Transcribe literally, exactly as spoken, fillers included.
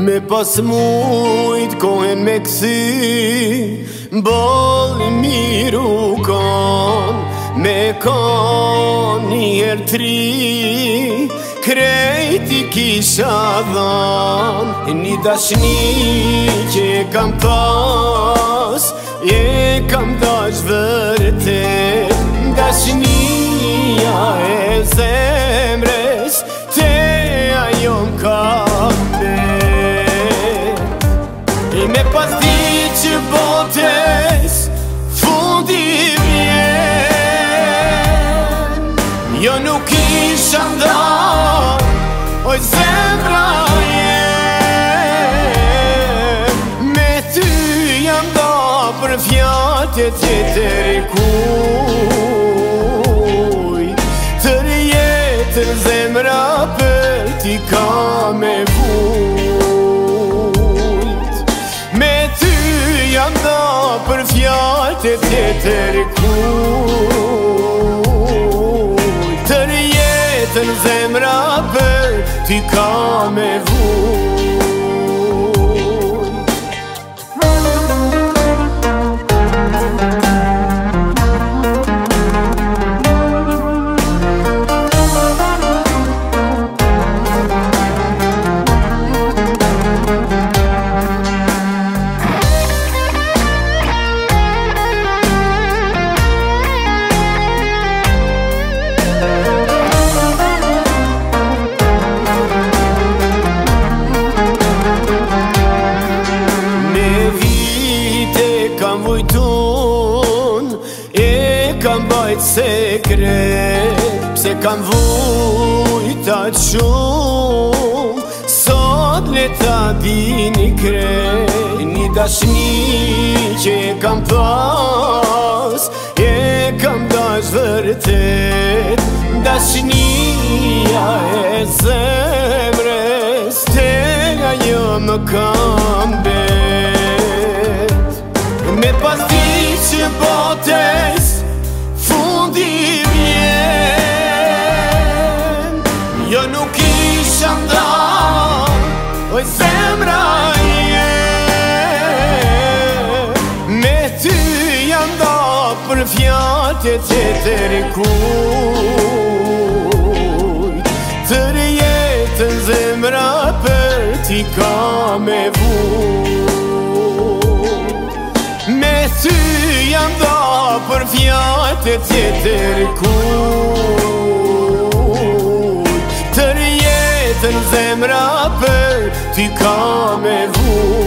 Me pas mujt kohen me kësi, ball miru kan, me kan njerë tri, krejt i kisha dhan. Një dashni që e kam pas, e kam dash vërtet, dashnia e zemres, te ajo m'ka me pas di që botes fundi vjen. Jo nuk isha ndan, oj zemra jem, me ty jam da për fjallë tjetër i kuj. Tër jetër zemra për ti ka me vuj, jam da për fjallë të tjetër kuj. Tër jetën zemra për ti ka me vuj. Kam bajt sekret, pse kam vujtat shumë, sot le ta dini krejt. Një dashni që e kam pas, e kam dash vërtet, dashnia e zemres, te ajo më kam bet. Me pas di që botes fundi vjen, jo nuk isha ndan, oj zemra jem, me ty jam da për fjallë tjetër i kuj. Tër jetën zemra për ti ka me vuj, me ty jam da për fjallë të tjetër kuj. Tër jetën zemra për ti ka me vuj.